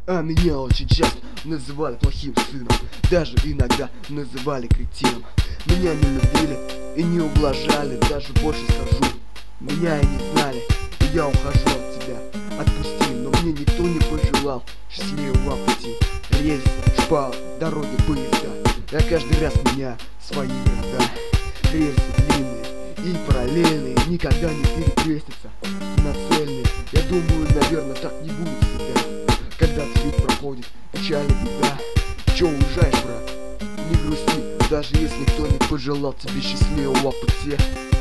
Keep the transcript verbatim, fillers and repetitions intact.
А меня очень часто называли плохим сыном, даже иногда называли кретином. Меня не любили и не ублажали, даже больше скажу, меня и не знали. И я ухожу от тебя, отпусти, но мне никто не пожелал счастливого пути. Рельсы, шпалы, дороги, поезда, я каждый раз меняю свои города. Рельсы длинные и параллельные никогда не перекрестятся на цельные. Я думаю, наверное, так не будет всегда. Когда цвет проходит, печаль и беда. Чё уезжаешь, брат? Не грусти, даже если кто не пожелал тебе счастливого пути.